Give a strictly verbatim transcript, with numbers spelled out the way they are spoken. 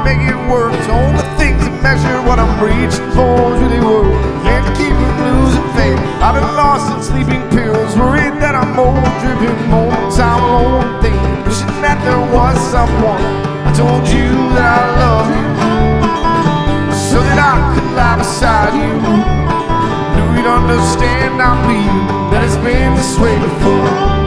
make it work. Told the things that measure what I'm reaching for is really work. Can't keep from losing faith. I've been lost in sleeping pills, worried that I'm more driven, more time alone thing. Wishing that there was someone I told you that I love you, so that I could lie beside you. Knew you'd understand, I believe that it's been this way before.